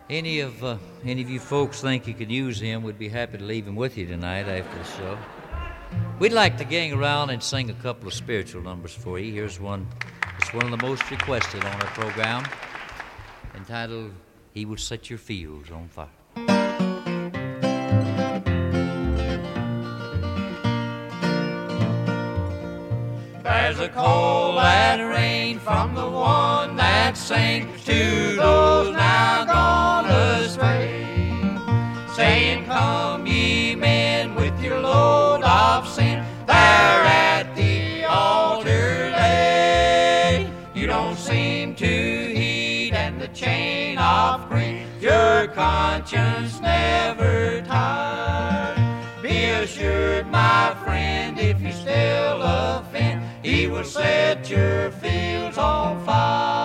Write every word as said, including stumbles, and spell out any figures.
Any of uh, any of you folks think you could use him, we'd be happy to leave him with you tonight after the show. We'd like to gang around and sing a couple of spiritual numbers for you. Here's one. It's one of the most requested on our program, entitled "He Will Set Your Fields on Fire." There's a cold and rain from the one that sings to those now gone astray, saying, "Come ye men with your load of sin, there at the altar lay." You don't seem to heed, and the chain of grief your conscience never tired. Be assured, my friend, if you still offend, He will set your fields on fire.